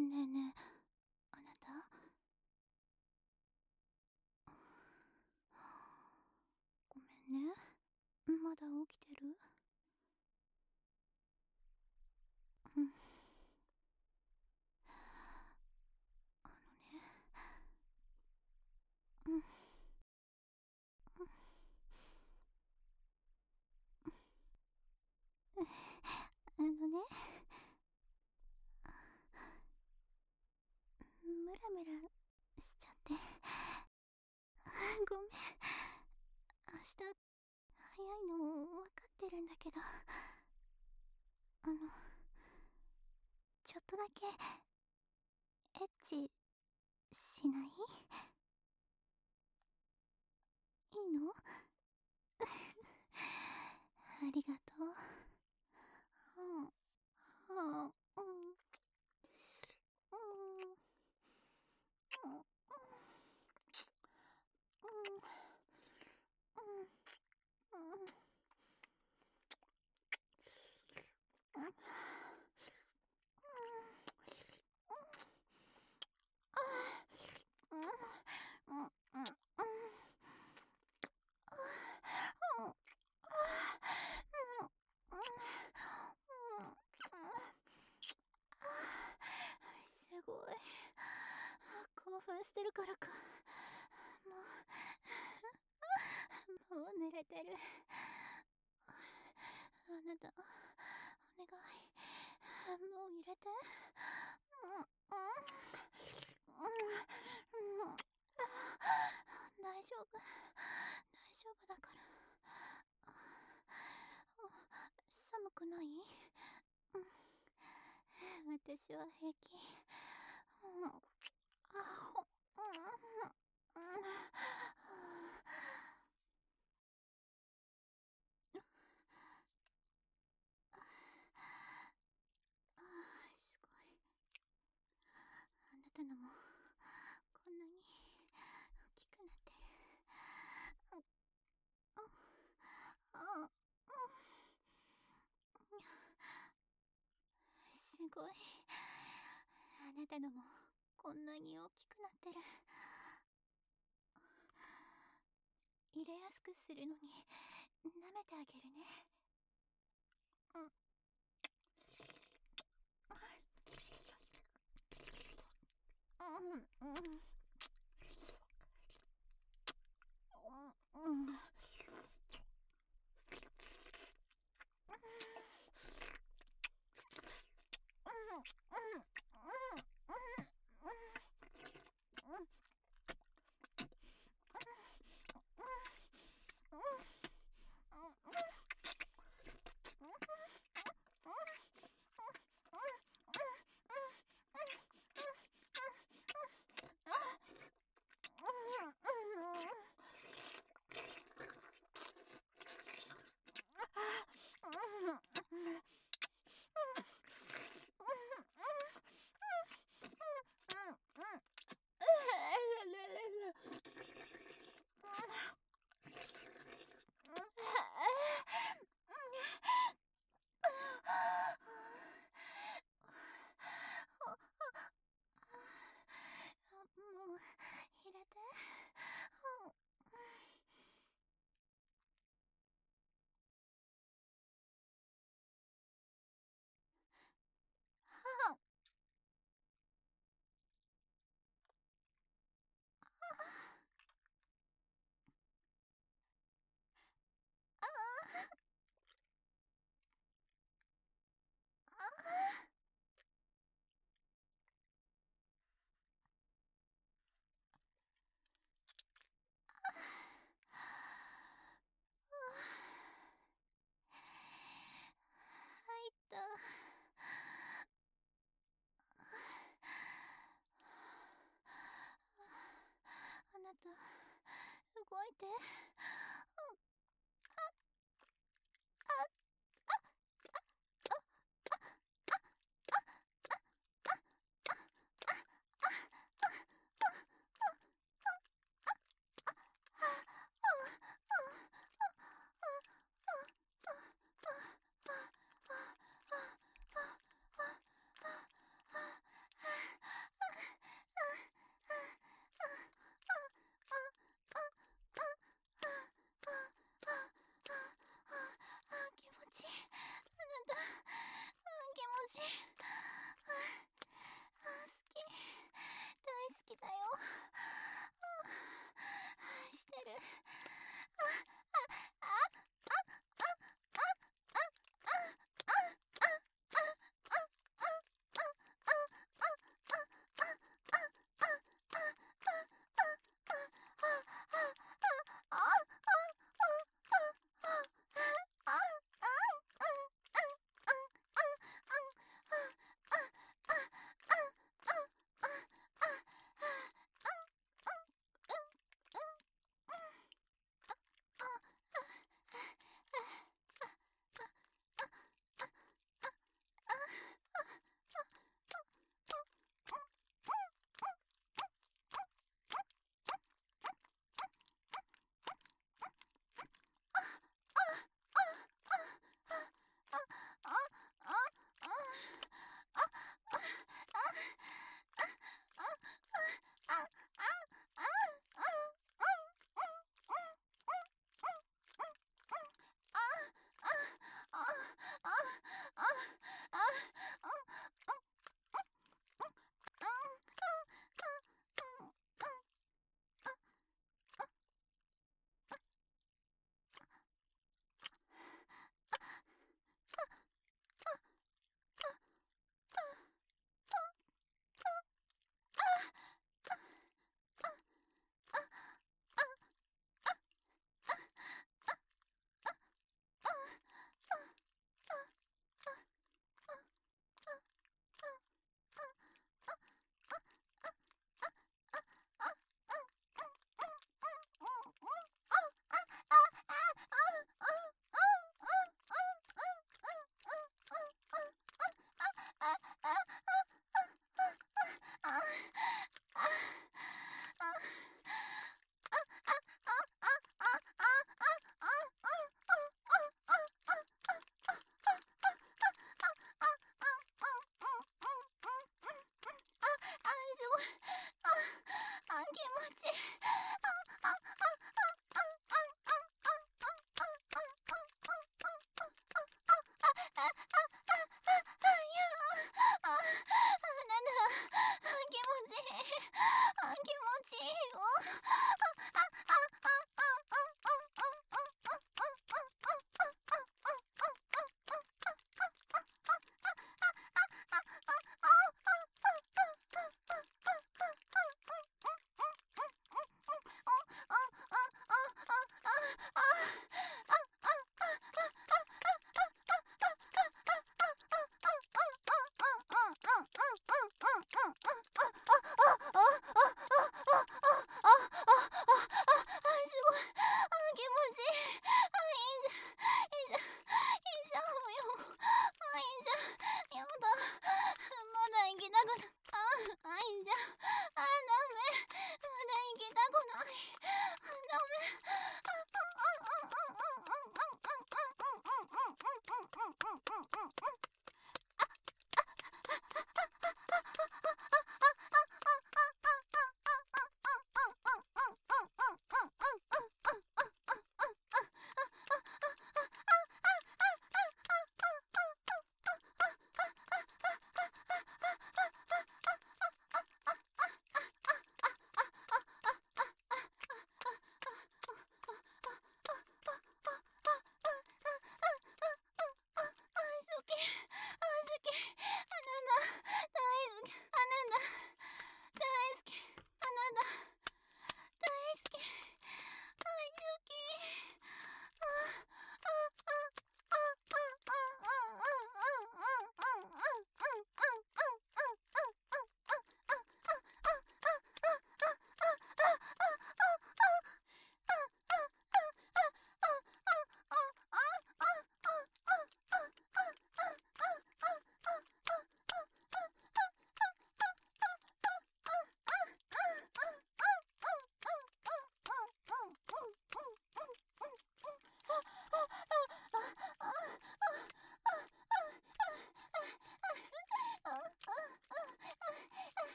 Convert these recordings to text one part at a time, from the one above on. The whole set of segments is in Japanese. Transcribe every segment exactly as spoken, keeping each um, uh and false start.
ねえねえ、あなた、ごめんね。まだ起きてる？うん。あのね、うん、あのね、ムラムラしちゃって。ごめん。明日、早いの分かってるんだけど、あの、ちょっとだけ、エッチしない？いいの？ありがとう。うん、うん、うん、うん、うん、うん、うん、うん。すごい興奮してるからか、もうもう濡れてる。あなた、お願い、もう入れて。うんうんうんうん。大丈夫、大丈夫だから。寒くない？うん、私は平気。うん、あほ、うんうんうん。あーすごい。あなたのもこんなに大きくなってる。うん、うん、うん、すごい。あなたのもこんなに大きくなってる。入れやすくするのに舐めてあげるね。うん、うん、うん、うん、うん。もう入れて。うん、入った。あなた、動いて。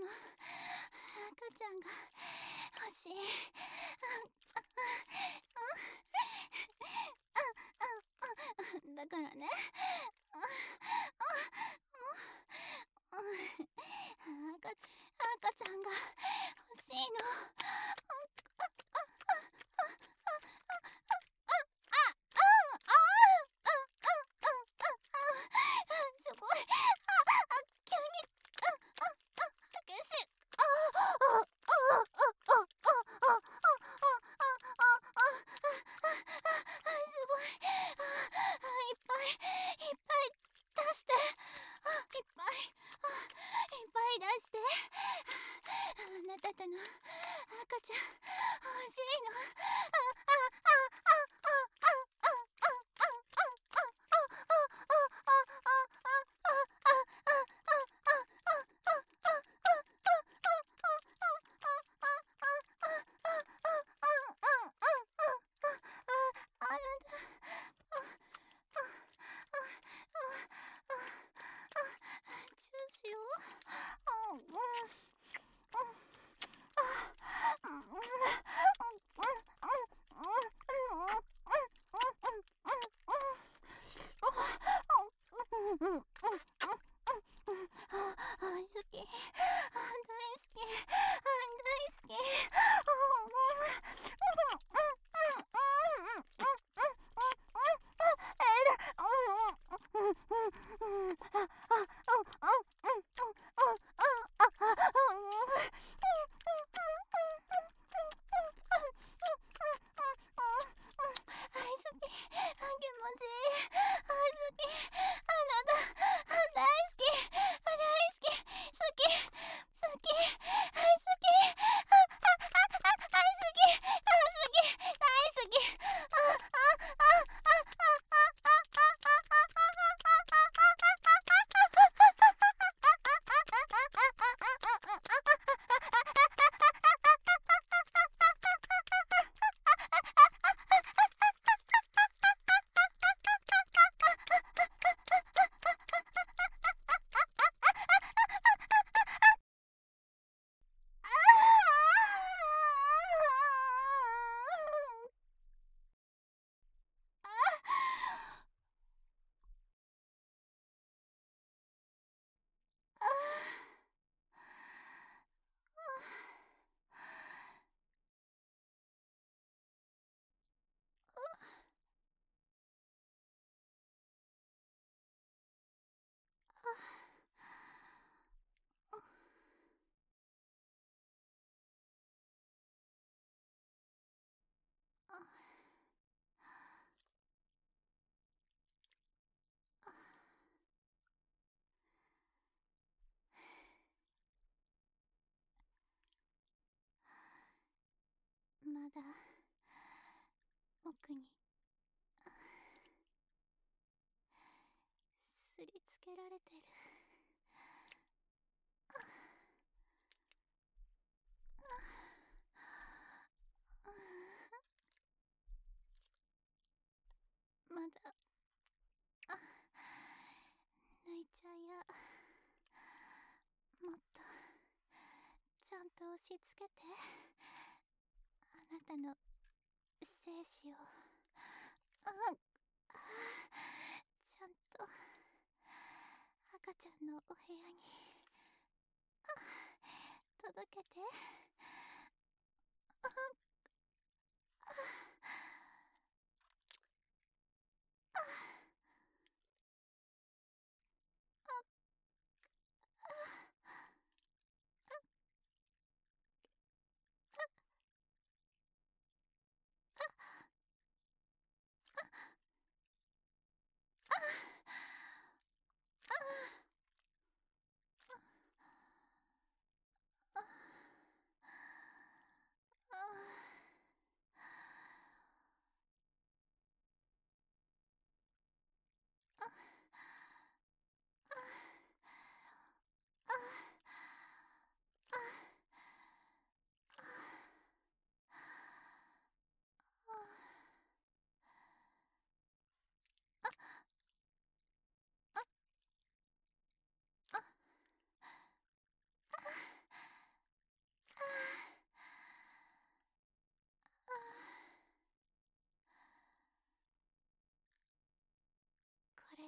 赤ちゃんが欲しい。だからね、赤、赤ちゃんが欲しいの。すごい。急に激しい。すごい。いっぱいいっぱい出して。いっぱいいっぱい出して。あなたとの赤ちゃん欲しいの。チューしよう。好き。大好き。大好まだ奥にすりつけられてる。まだ抜いちゃいや。もっとちゃんと押し付けて。あなたの精子を。うん、ちゃんと赤ちゃんのお部屋に届けて。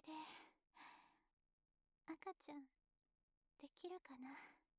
赤ちゃんできるかな。